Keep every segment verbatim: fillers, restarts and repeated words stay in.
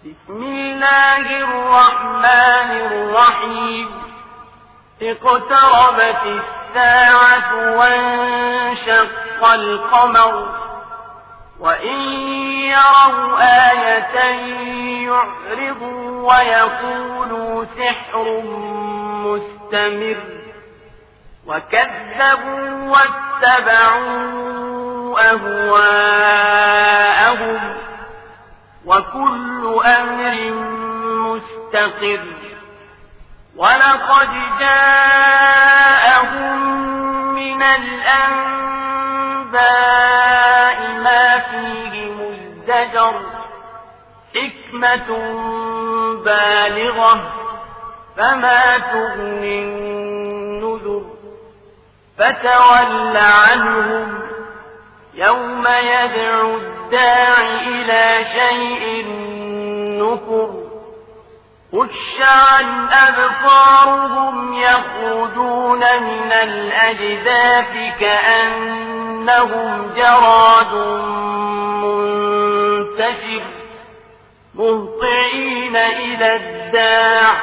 بسم الله الرحمن الرحيم اقتربت الساعة وانشق القمر وإن يروا آية يعرضوا ويقولوا سحر مستمر وكذبوا واتبعوا أهواءهم وكل أمر مستقر ولقد جاءهم من الأنباء ما فيه مزدجر حكمة بالغة فما تغني النذر فتول عنهم يوم يدعو الداع إلى شيء نكر خش عن أبصارهم يخرجون من الأجداث كأنهم جراد منتشر مهطعين إلى الداع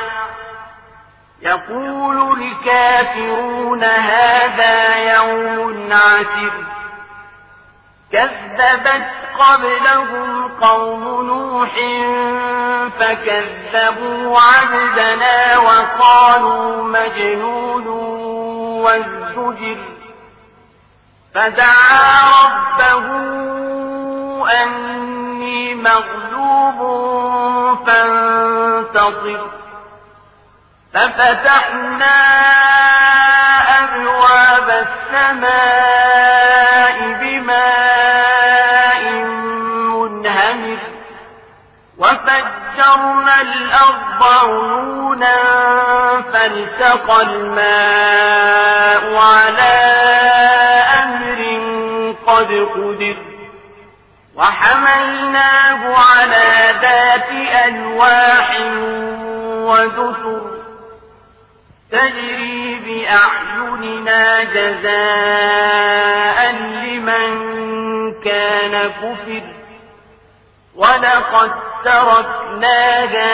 يقول الكافرون هذا يوم عسر كذبت قبلهم قوم نوح فكذبوا عبدنا وقالوا مجنون وازدجر فدعا ربه أني مغلوب فانتصر ففتحنا أبواب السماء بماء منهمر وفجرنا الأرض عيونا فالتقى الماء على أمر قد قدر وحملناه على ذات ألواح ودسر تجري بأعيننا جزاء لمن كان كفر ولقد تركناها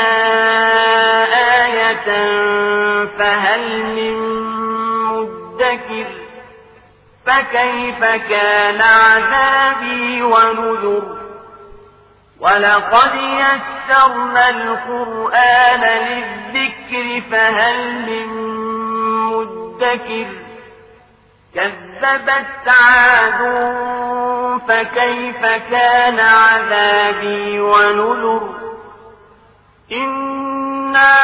آية فهل من مدكر فكيف كان عذابي ونذر ولقد يسرنا القرآن للذكر فهل من مدكر كذبت عاد فكيف كان عذابي ونذر إنا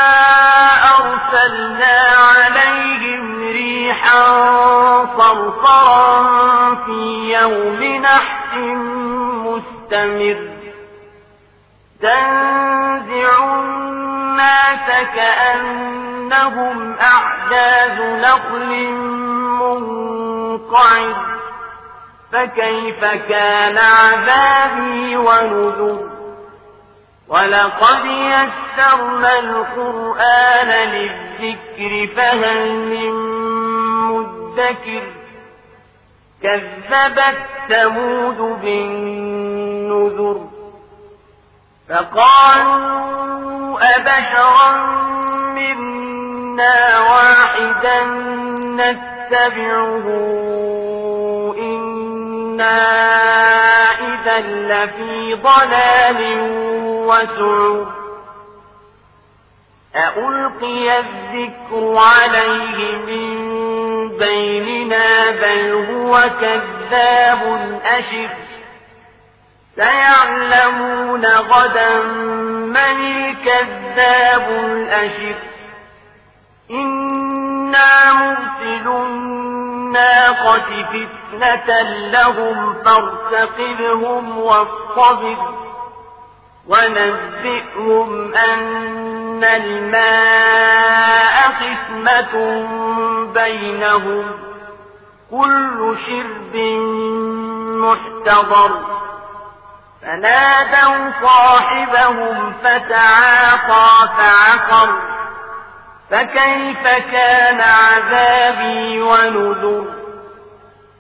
أرسلنا عليهم ريحا صرصرا في يوم نحس مستمر تنزع الناس كأنهم أعجاز نخل منقعر فكيف كان عذابي ونذر ولقد يسرنا القرآن للذكر فهل من مدكر كذبت ثمود بالنذر فقالوا أبشرا منا واحدا نتبعه إنا إذا لفي ضلال وسعر أألقي الذكر عليه من بيننا بل هو كذاب أشر سيعلمون غدا من الكذاب الأشر إنا مرسل الناقة فتنة لهم فارتقبهم واصطبر ونبئهم أن الماء قسمة بينهم كل شرب محتضر فنادوا صاحبهم فتعاطى فعقر فكيف كان عذابي ونذر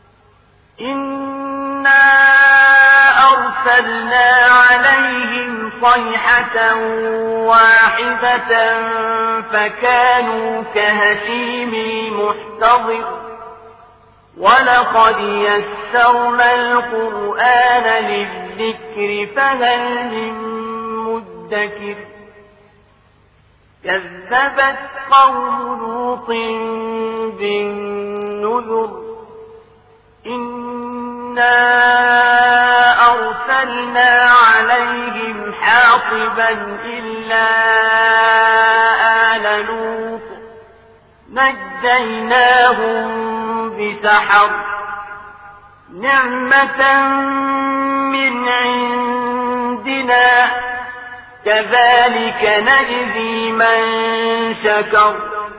إنا أرسلنا عليهم صيحة واحدة فكانوا كهشيم المحتضر ولقد يسرنا القرآن للذكر فهل من مدكر كذبت قوم لوط بالنذر إنا أرسلنا عليهم حاصبا إلا آل لوط نجيناهم بسحر نعمة من عندنا كذلك نجزي من شكر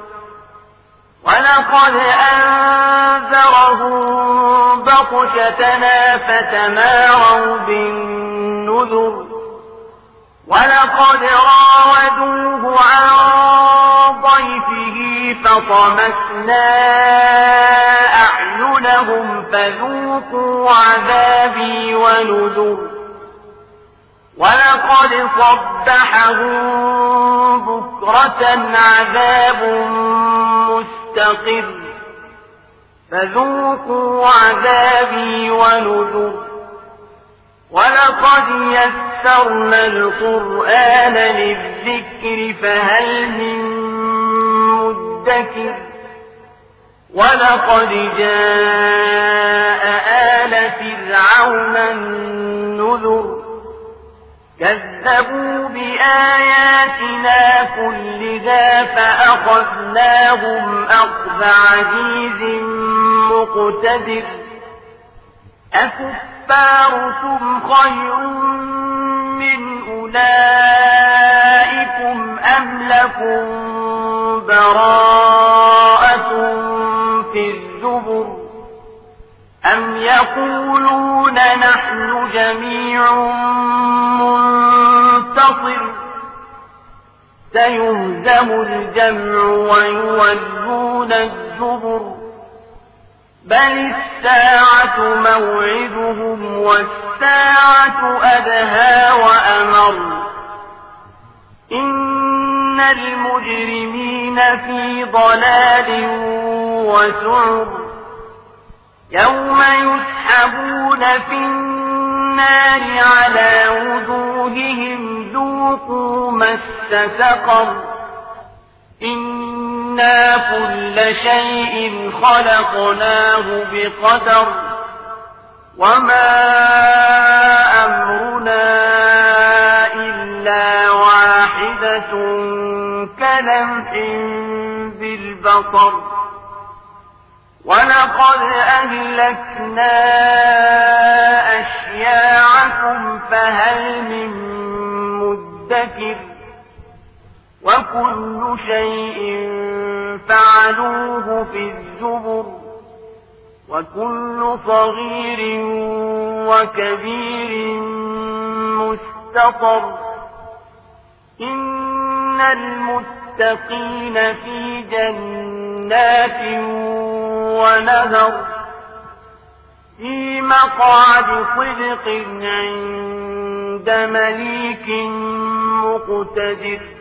ولقد أنذرهم بطشتنا فتماروا بالنذر ولقد راودوه عن ضيفه فطمسنا أعينهم فذوقوا عذابي ونذر ولقد صبحهم بكرة عذاب مستقر فذوقوا عذابي ونذر ولقد يسرنا القرآن للذكر فهل من مدكر ولقد جاء آل فرعون النذر كذبوا بآياتنا كلها فأخذناهم أخذ عزيز مقتدر أكفاركم خير من أولئكم أم لكم براءة في الزبر أم يقولون نحن جميع منتصر سيهزم الجمع ويولون الزبر بل الساعة موعدهم والساعة أدهى وأمر إن المجرمين في ضلال وسعر يوم يسحبون في النار على وجوههم ذوقوا مس سقر إنا كل شيء خلقناه بقدر وما أمرنا إلا واحدة كلمح بالبصر ولقد أهلكنا أشياعكم فهل من مدكر وكل شيء فعلوه في الزبر وكل صغير وكبير مستطر إن المتقين في جنات ونهر في مقعد صدق عند مليك مقتدر